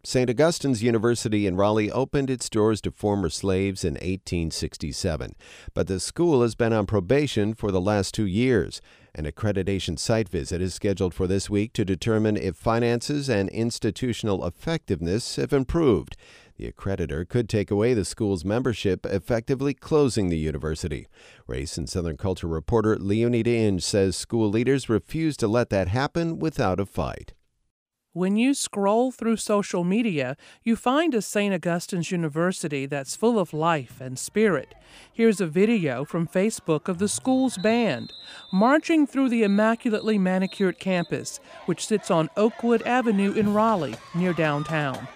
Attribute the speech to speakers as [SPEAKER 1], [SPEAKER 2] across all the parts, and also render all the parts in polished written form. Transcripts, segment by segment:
[SPEAKER 1] St. Augustine's University in Raleigh opened its doors to former slaves in 1867, but the school has been on probation for the last 2 years. An accreditation site visit is scheduled for this week to determine if finances and institutional effectiveness have improved. The accreditor could take away the school's membership, effectively closing the university. Race and Southern Culture reporter Leonida Inge says school leaders refuse to let that happen without a fight.
[SPEAKER 2] When you scroll through social media, you find a St. Augustine's University that's full of life and spirit. Here's a video from Facebook of the school's band marching through the immaculately manicured campus, which sits on Oakwood Avenue in Raleigh, near downtown.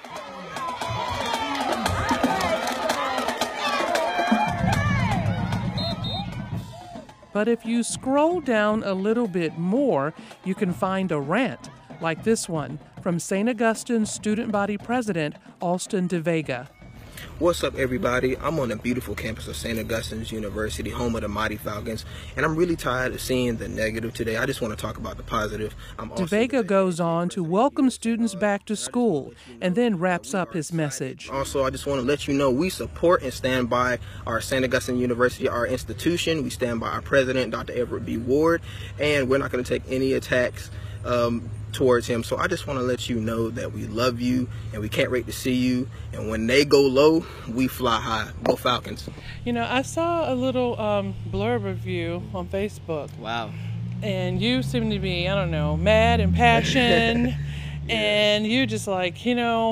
[SPEAKER 2] But if you scroll down a little bit more, you can find a rant like this one from St. Augustine's student body president, Alston DeVega.
[SPEAKER 3] What's up, everybody? I'm on the beautiful campus of St. Augustine's University, home of the Mighty Falcons, and I'm really tired of seeing the negative today. I just want to talk about the positive.
[SPEAKER 2] DeVega goes on to welcome students back to school and then wraps up his message.
[SPEAKER 3] Also, I just want to let you know we support and stand by our St. Augustine University, our institution. We stand by our president, Dr. Everett B. Ward, and we're not going to take any attacks towards him. So I just want to let you know that we love you and we can't wait to see you. And when they go low, we fly high. Go Falcons.
[SPEAKER 2] You know, I saw a little blurb of you on Facebook.
[SPEAKER 3] Wow.
[SPEAKER 2] And you seem to be, I don't know, mad and passion. Yeah. And you're just like, you know,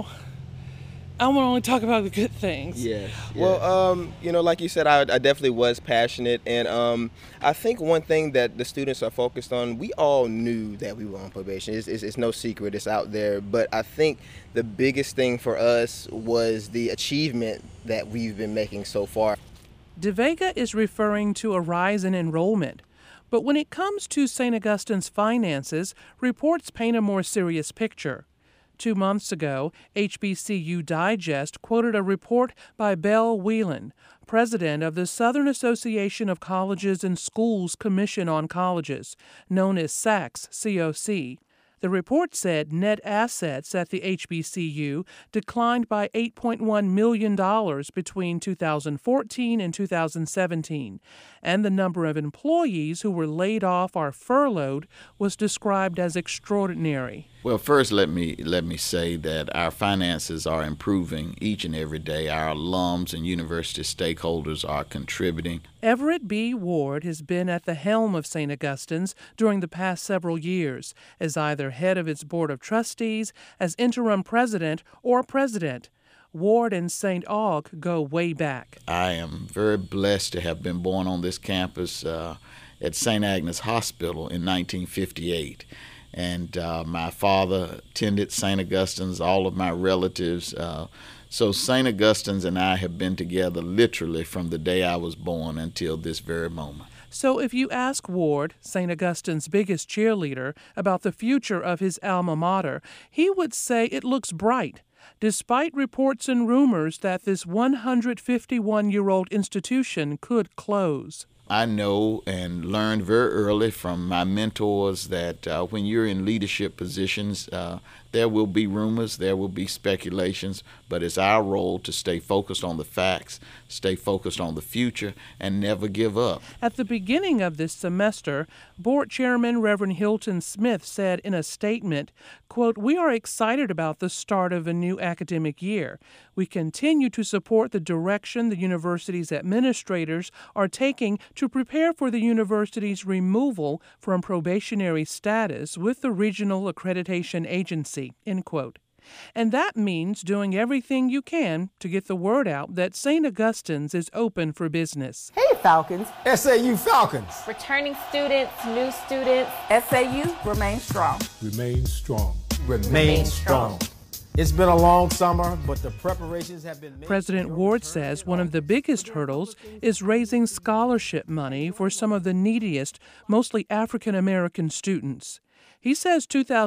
[SPEAKER 2] I want to only talk about the good things.
[SPEAKER 3] Yes. Well, you know, like you said, I definitely was passionate. And I think one thing that the students are focused on, we all knew that we were on probation. It's no secret. It's out there. But I think the biggest thing for us was the achievement that we've been making so far.
[SPEAKER 2] DeVega is referring to a rise in enrollment. But when it comes to St. Augustine's finances, reports paint a more serious picture. 2 months ago, HBCU Digest quoted a report by Belle Whelan, president of the Southern Association of Colleges and Schools Commission on Colleges, known as SACS, COC. The report said net assets at the HBCU declined by $8.1 million between 2014 and 2017, and the number of employees who were laid off or furloughed was described as extraordinary.
[SPEAKER 4] Well, first, let me say that our finances are improving each and every day. Our alums and university stakeholders are contributing.
[SPEAKER 2] Everett B. Ward has been at the helm of St. Augustine's during the past several years, as either head of its board of trustees, as interim president, or president. Ward and St. Aug go way back.
[SPEAKER 4] I am very blessed to have been born on this campus at St. Agnes Hospital in 1958. And my father attended St. Augustine's, all of my relatives. So St. Augustine's and I have been together literally from the day I was born until this very moment.
[SPEAKER 2] So if you ask Ward, St. Augustine's biggest cheerleader, about the future of his alma mater, he would say it looks bright, despite reports and rumors that this 151-year-old institution could close.
[SPEAKER 4] I know and learned very early from my mentors that when you're in leadership positions, there will be rumors, there will be speculations, but it's our role to stay focused on the facts, stay focused on the future, and never give up.
[SPEAKER 2] At the beginning of this semester, Board Chairman Reverend Hilton Smith said in a statement, quote, "We are excited about the start of a new academic year. We continue to support the direction the university's administrators are taking to prepare for the university's removal from probationary status with the Regional Accreditation Agency," end quote. And that means doing everything you can to get the word out that St. Augustine's is open for business.
[SPEAKER 5] Hey, Falcons.
[SPEAKER 6] SAU Falcons.
[SPEAKER 5] Returning students, new students. SAU, remain strong.
[SPEAKER 6] Remain strong. Remain strong. It's been a long summer, but the preparations have been made.
[SPEAKER 2] President Ward says one of the biggest hurdles is raising scholarship money for some of the neediest, mostly African American students. He says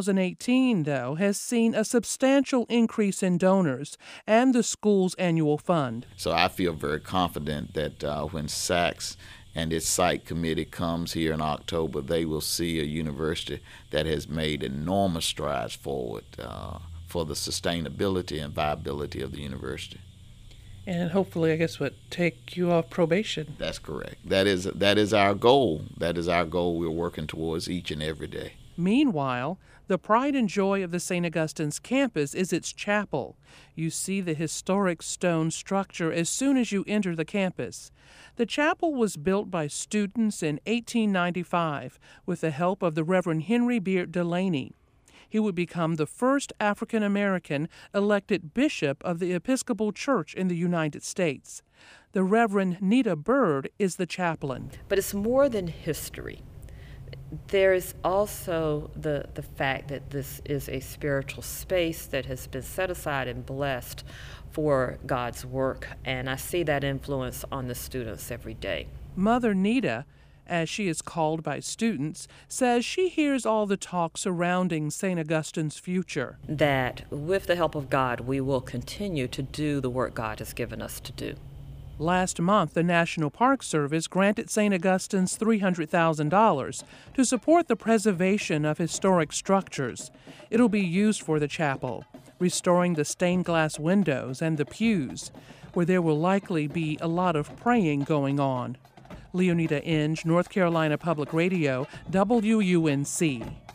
[SPEAKER 2] 2018, though, has seen a substantial increase in donors and the school's annual fund.
[SPEAKER 4] So I feel very confident that when SACS and its site committee comes here in October, they will see a university that has made enormous strides forward for the sustainability and viability of the university.
[SPEAKER 2] And hopefully, I guess, take you off probation.
[SPEAKER 4] That's correct. That is our goal. That is our goal we're working towards each and every day.
[SPEAKER 2] Meanwhile, the pride and joy of the St. Augustine's campus is its chapel. You see the historic stone structure as soon as you enter the campus. The chapel was built by students in 1895 with the help of the Reverend Henry Beard Delaney. He would become the first African American elected bishop of the Episcopal Church in the United States. The Reverend Nita Bird is the chaplain.
[SPEAKER 7] But it's more than history. There is also the fact that this is a spiritual space that has been set aside and blessed for God's work, and I see that influence on the students every day.
[SPEAKER 2] Mother Nita, as she is called by students, says she hears all the talk surrounding St. Augustine's future.
[SPEAKER 7] That with the help of God, we will continue to do the work God has given us to do.
[SPEAKER 2] Last month, the National Park Service granted St. Augustine's $300,000 to support the preservation of historic structures. It'll be used for the chapel, restoring the stained glass windows and the pews, where there will likely be a lot of praying going on. Leonida Inge, North Carolina Public Radio, WUNC.